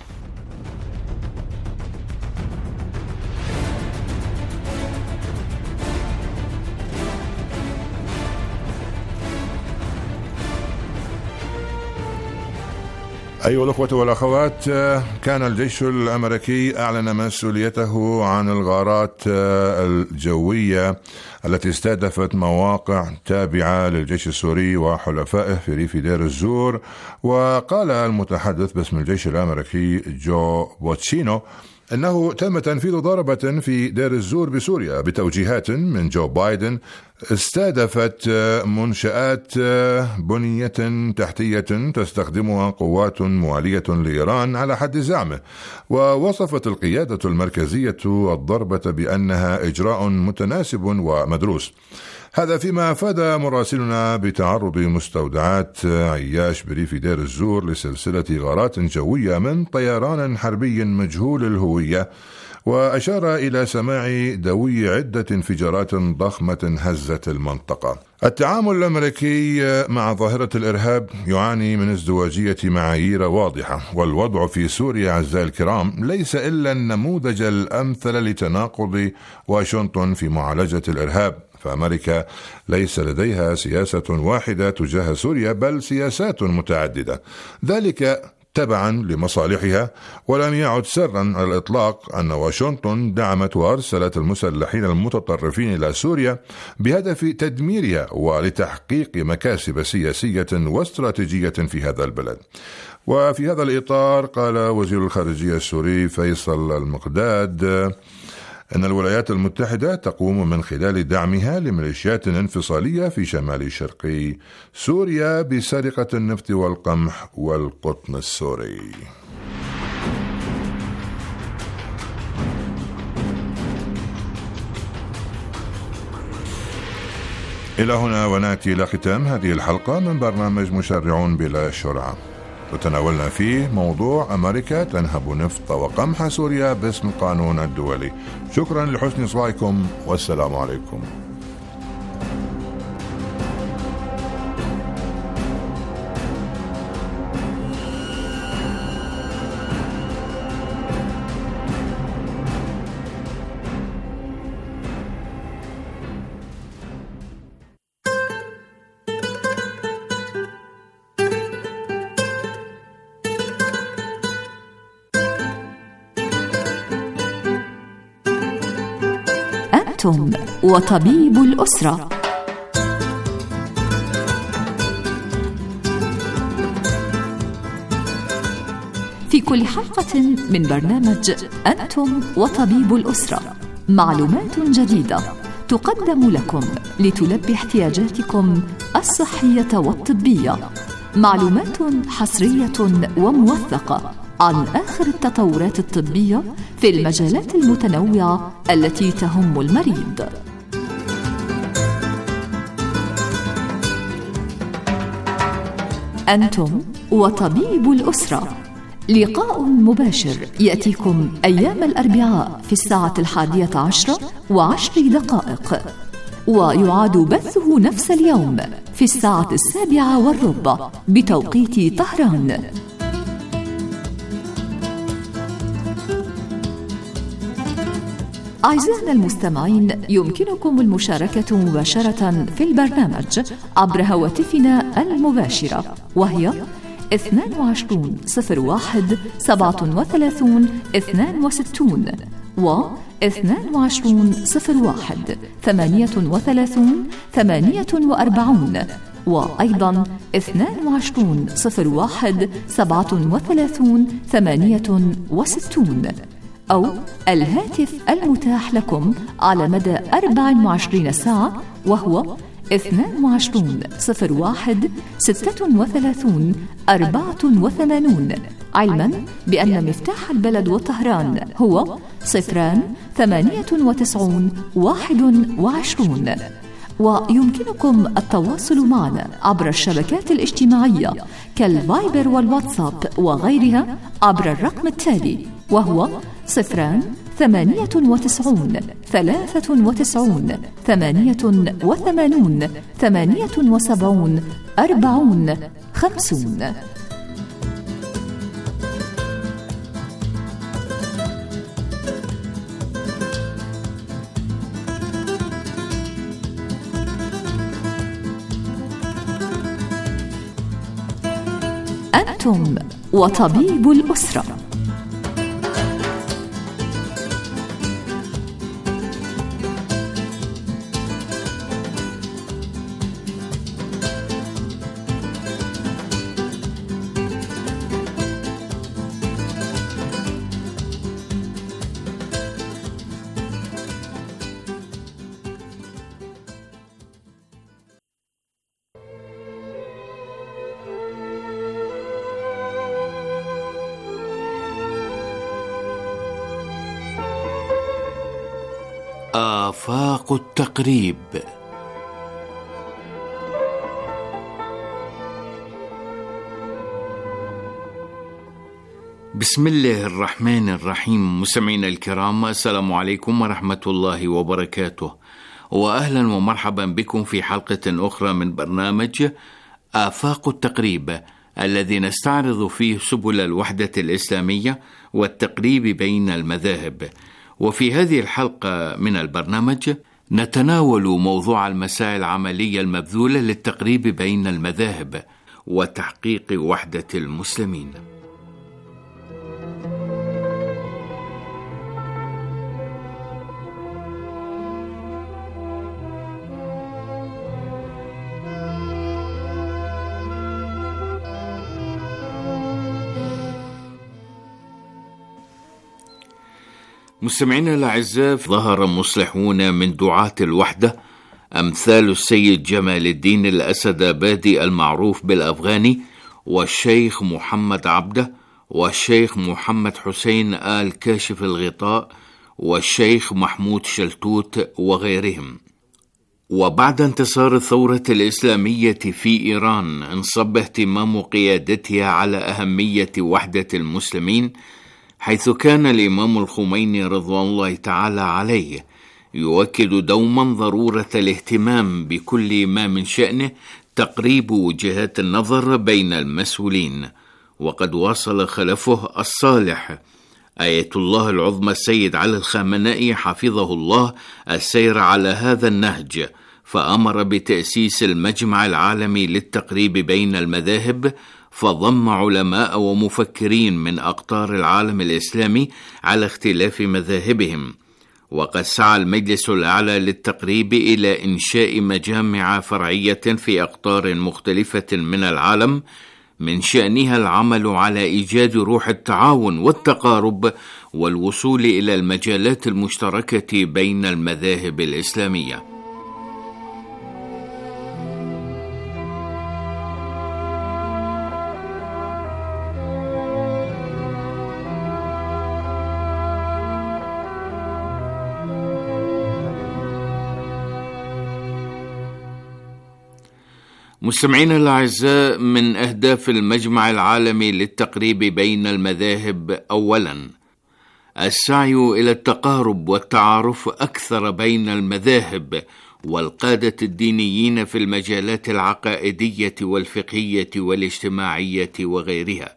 أيها الأخوة والأخوات، كان الجيش الأمريكي أعلن مسؤوليته عن الغارات الجوية التي استهدفت مواقع تابعة للجيش السوري وحلفائه في ريف دير الزور. وقال المتحدث باسم الجيش الأمريكي جو بوتشينو أنه تم تنفيذ ضربة في دير الزور بسوريا بتوجيهات من جو بايدن استهدفت منشآت بنية تحتية تستخدمها قوات موالية لإيران على حد زعمه. ووصفت القيادة المركزية الضربة بأنها إجراء متناسب ومدروس. هذا فيما أفاد مراسلنا بتعرض مستودعات عياش بريف دير الزور لسلسلة غارات جوية من طيران حربي مجهول الهوية، وأشار إلى سماع دوي عدة انفجارات ضخمة هزت المنطقة. التعامل الأمريكي مع ظاهرة الإرهاب يعاني من ازدواجية معايير واضحة، والوضع في سوريا أعزائي الكرام ليس إلا النموذج الأمثل لتناقض واشنطن في معالجة الإرهاب. فأمريكا ليس لديها سياسة واحدة تجاه سوريا، بل سياسات متعددة، ذلك تبعا لمصالحها. ولم يعد سرا على الإطلاق أن واشنطن دعمت وأرسلت المسلحين المتطرفين إلى سوريا بهدف تدميرها ولتحقيق مكاسب سياسية واستراتيجية في هذا البلد. وفي هذا الإطار قال وزير الخارجية السوري فيصل المقداد أن الولايات المتحدة تقوم من خلال دعمها لميليشيات انفصالية في شمال شرقي سوريا بسرقة النفط والقمح والقطن السوري. إلى هنا ونأتي إلى ختام هذه الحلقة من برنامج مشرعون بلا شرعة، وتناولنا فيه موضوع أمريكا تنهب نفط وقمح سوريا باسم القانون الدولي. شكرا لحسن إصغائكم والسلام عليكم. أنتم وطبيب الأسرة. في كل حلقة من برنامج أنتم وطبيب الأسرة معلومات جديدة تقدم لكم لتلبي احتياجاتكم الصحية والطبية، معلومات حصرية وموثقة عن آخر التطورات الطبية في المجالات المتنوعة التي تهم المريض. أنتم وطبيب الأسرة، لقاء مباشر يأتيكم أيام الأربعاء في الساعة 11:10 ويعاد بثه نفس اليوم في الساعة 7:15 بتوقيت طهران. أعزائنا المستمعين، يمكنكم المشاركة مباشرة في البرنامج عبر هواتفنا المباشرة، وهي 2201-37-62 و 2201-38-48 وأيضا 2201-37-68 أو الهاتف المتاح لكم على مدى 24 ساعة، وهو 22-01-36-84، علما بأن مفتاح البلد وطهران هو 098-21. ويمكنكم التواصل معنا عبر الشبكات الاجتماعية كالفايبر والواتساب وغيرها عبر الرقم التالي، وهو 098-93-88-78-40-50. أنتم وطبيب الأسرة. آفاق التقريب. بسم الله الرحمن الرحيم. مستمعينا الكرام، السلام عليكم ورحمة الله وبركاته، وأهلا ومرحبا بكم في حلقة أخرى من برنامج آفاق التقريب، الذي نستعرض فيه سبل الوحدة الإسلامية والتقريب بين المذاهب. وفي هذه الحلقة من البرنامج نتناول موضوع المساعي العملية المبذولة للتقريب بين المذاهب وتحقيق وحدة المسلمين. مستمعينا الأعزاء، ظهر مصلحون من دعاة الوحدة أمثال السيد جمال الدين الأسدابادي المعروف بالأفغاني، والشيخ محمد عبده، والشيخ محمد حسين آل كاشف الغطاء، والشيخ محمود شلتوت وغيرهم. وبعد انتصار الثورة الإسلامية في إيران، انصب اهتمام قيادتها على أهمية وحدة المسلمين، حيث كان الإمام الخميني رضوان الله تعالى عليه يؤكد دوما ضرورة الاهتمام بكل ما من شأنه تقريب وجهات النظر بين المسؤولين. وقد واصل خلفه الصالح آية الله العظمى السيد علي الخامنئي حفظه الله السير على هذا النهج، فأمر بتأسيس المجمع العالمي للتقريب بين المذاهب، فضم علماء ومفكرين من أقطار العالم الإسلامي على اختلاف مذاهبهم. وقد سعى المجلس الأعلى للتقريب إلى إنشاء مجامع فرعية في أقطار مختلفة من العالم، من شأنها العمل على إيجاد روح التعاون والتقارب والوصول إلى المجالات المشتركة بين المذاهب الإسلامية. مستمعينا الأعزاء، من أهداف المجمع العالمي للتقريب بين المذاهب أولاً السعي إلى التقارب والتعارف أكثر بين المذاهب والقادة الدينيين في المجالات العقائدية والفقهية والاجتماعية وغيرها.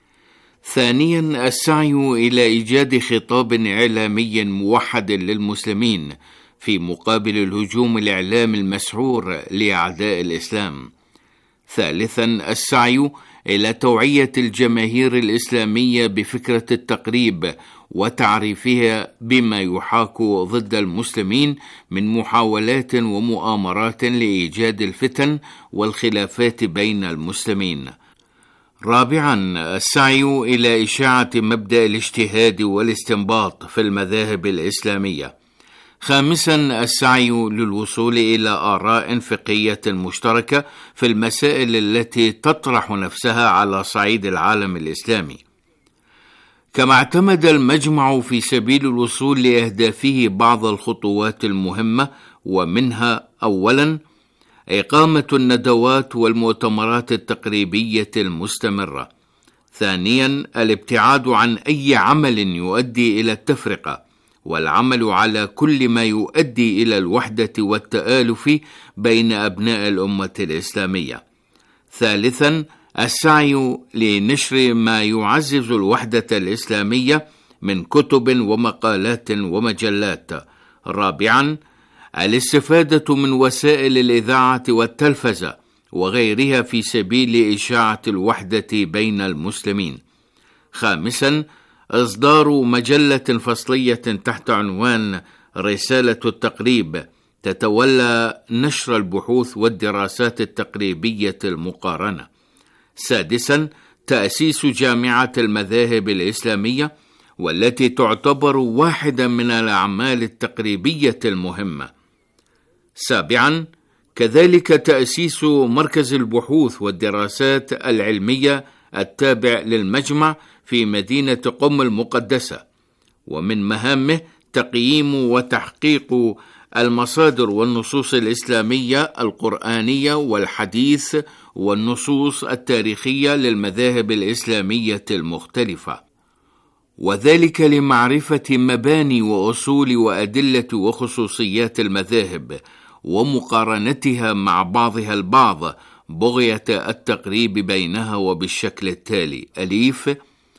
ثانياً السعي إلى إيجاد خطاب إعلامي موحد للمسلمين في مقابل الهجوم الإعلامي المسعور لأعداء الإسلام. ثالثاً السعي إلى توعية الجماهير الإسلامية بفكرة التقريب وتعريفها بما يحاك ضد المسلمين من محاولات ومؤامرات لإيجاد الفتن والخلافات بين المسلمين. رابعاً السعي إلى إشاعة مبدأ الاجتهاد والاستنباط في المذاهب الإسلامية. خامساً السعي للوصول إلى آراء فقهية مشتركة في المسائل التي تطرح نفسها على صعيد العالم الإسلامي. كما اعتمد المجمع في سبيل الوصول لأهدافه بعض الخطوات المهمة، ومنها أولاً إقامة الندوات والمؤتمرات التقريبية المستمرة. ثانياً الابتعاد عن أي عمل يؤدي إلى التفرقة، والعمل على كل ما يؤدي إلى الوحدة والتآلف بين أبناء الأمة الإسلامية. ثالثاً السعي لنشر ما يعزز الوحدة الإسلامية من كتب ومقالات ومجلات. رابعاً الاستفادة من وسائل الإذاعة والتلفزة وغيرها في سبيل إشاعة الوحدة بين المسلمين. خامساً إصدار مجلة فصلية تحت عنوان رسالة التقريب تتولى نشر البحوث والدراسات التقريبية المقارنة. سادساً تأسيس جامعة المذاهب الإسلامية، والتي تعتبر واحدة من الأعمال التقريبية المهمة. سابعاً كذلك تأسيس مركز البحوث والدراسات العلمية التابع للمجمع في مدينة قم المقدسة، ومن مهامه تقييم وتحقيق المصادر والنصوص الإسلامية القرآنية والحديث والنصوص التاريخية للمذاهب الإسلامية المختلفة، وذلك لمعرفة مباني وأصول وأدلة وخصوصيات المذاهب ومقارنتها مع بعضها البعض بغية التقريب بينها، وبالشكل التالي: أليف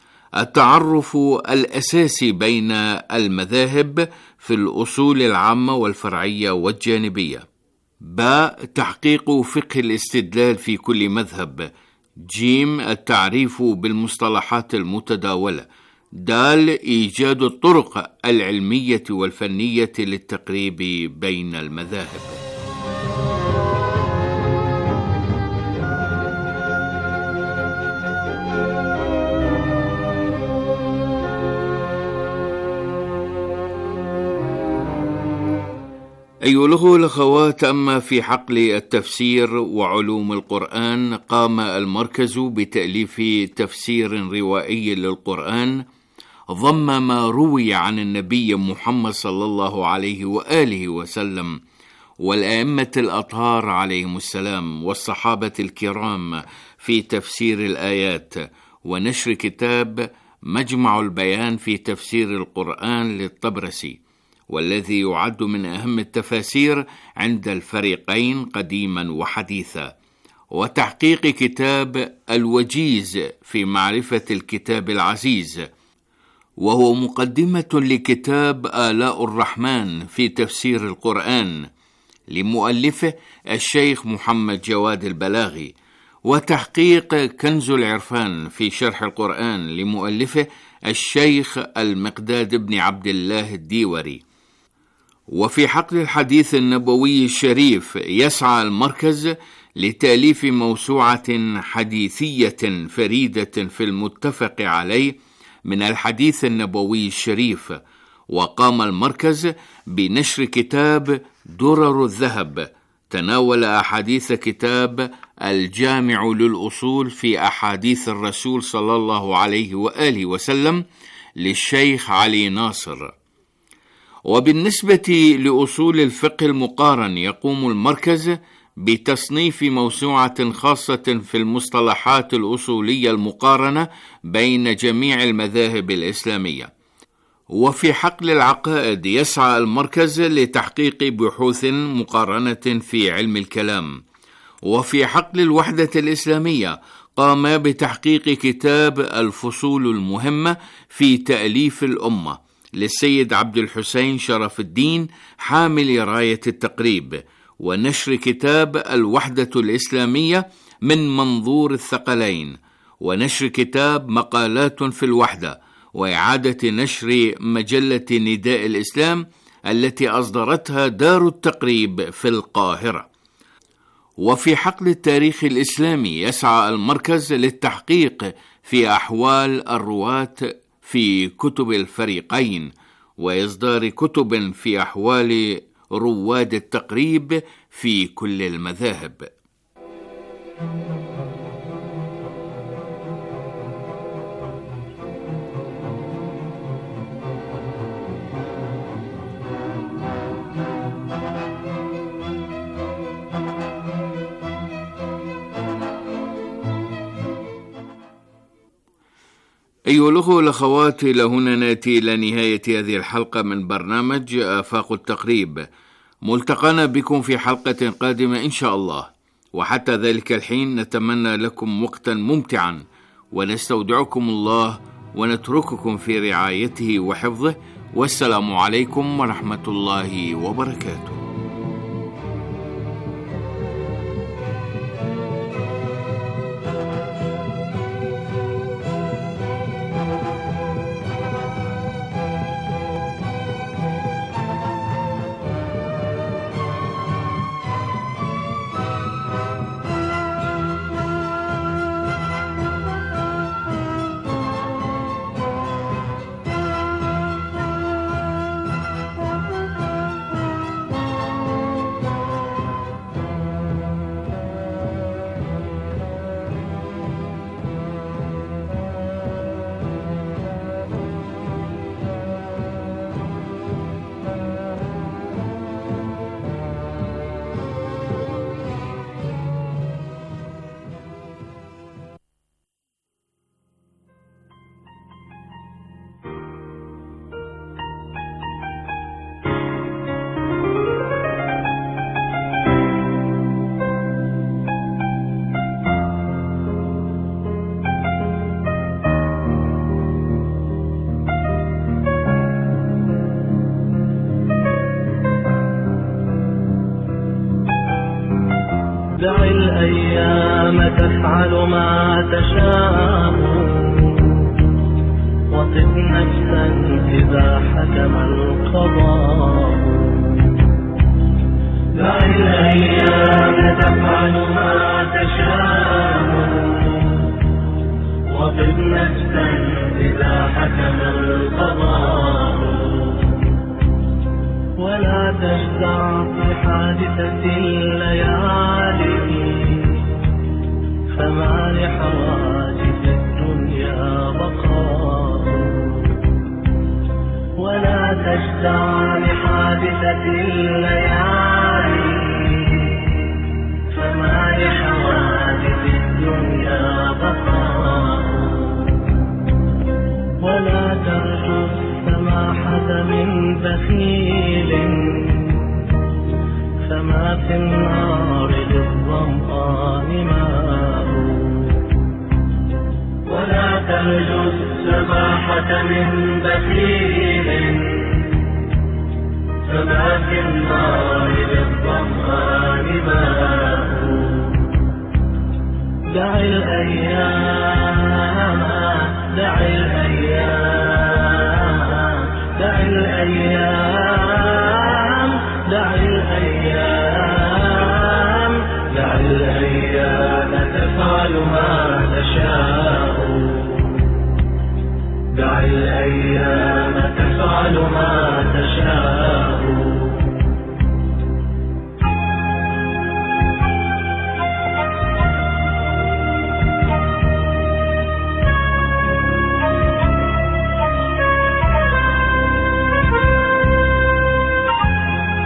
التعرف الأساسي بين المذاهب في الأصول العامة والفرعية والجانبية. باء تحقيق فقه الاستدلال في كل مذهب. جيم التعريف بالمصطلحات المتداولة. دال إيجاد الطرق العلمية والفنية للتقريب بين المذاهب. أيها الأخوة والأخوات، أما في حقل التفسير وعلوم القرآن، قام المركز بتأليف تفسير روائي للقرآن ضم ما روي عن النبي محمد صلى الله عليه وآله وسلم والأئمة الأطهار عليهم السلام والصحابة الكرام في تفسير الآيات، ونشر كتاب مجمع البيان في تفسير القرآن للطبرسي، والذي يعد من أهم التفاسير عند الفريقين قديما وحديثا، وتحقيق كتاب الوجيز في معرفة الكتاب العزيز، وهو مقدمة لكتاب آلاء الرحمن في تفسير القرآن لمؤلفه الشيخ محمد جواد البلاغي، وتحقيق كنز العرفان في شرح القرآن لمؤلفه الشيخ المقداد بن عبد الله الديوري. وفي حقل الحديث النبوي الشريف يسعى المركز لتأليف موسوعة حديثية فريدة في المتفق عليه من الحديث النبوي الشريف، وقام المركز بنشر كتاب درر الذهب تناول أحاديث كتاب الجامع للأصول في أحاديث الرسول صلى الله عليه وآله وسلم للشيخ علي ناصر. وبالنسبة لأصول الفقه المقارن، يقوم المركز بتصنيف موسوعة خاصة في المصطلحات الأصولية المقارنة بين جميع المذاهب الإسلامية. وفي حقل العقائد يسعى المركز لتحقيق بحوث مقارنة في علم الكلام. وفي حقل الوحدة الإسلامية قام بتحقيق كتاب الفصول المهمة في تأليف الأمة للسيد عبد الحسين شرف الدين حامل راية التقريب، ونشر كتاب الوحدة الإسلامية من منظور الثقلين، ونشر كتاب مقالات في الوحدة، وإعادة نشر مجلة نداء الإسلام التي أصدرتها دار التقريب في القاهرة. وفي حقل التاريخ الإسلامي يسعى المركز للتحقيق في أحوال الرواة في كتب الفريقين، وإصدار كتب في أحوال رواد التقريب في كل المذاهب. أيها الأخوة والأخوات، لهنا نأتي إلى نهاية هذه الحلقة من برنامج آفاق التقريب. ملتقانا بكم في حلقة قادمة إن شاء الله، وحتى ذلك الحين نتمنى لكم وقتا ممتعا، ونستودعكم الله ونترككم في رعايته وحفظه، والسلام عليكم ورحمة الله وبركاته. دع الأيام تفعل ما تشاء، وطب نفسا إذا حكم القضاء. دع الأيام تفعل ما تشاء، وطب نفسا إذا حكم القضاء. ولا تجزع في حادثة الليالي، فما لحوادث الدنيا بقاء. ولا تجزع لحادثة الليالي، فما لحوادث الدنيا بقاء. ولا ترجو السماحة من بخيل، فما في النار للظمآن ماء. ولا ترجو السماحة من بخيل، فما في النار للظمآن ماء. دع الأيام، دع الأيام، دع الأيام، دع الأيام، دع الأيام تفعل ما تشاء. دع الأيام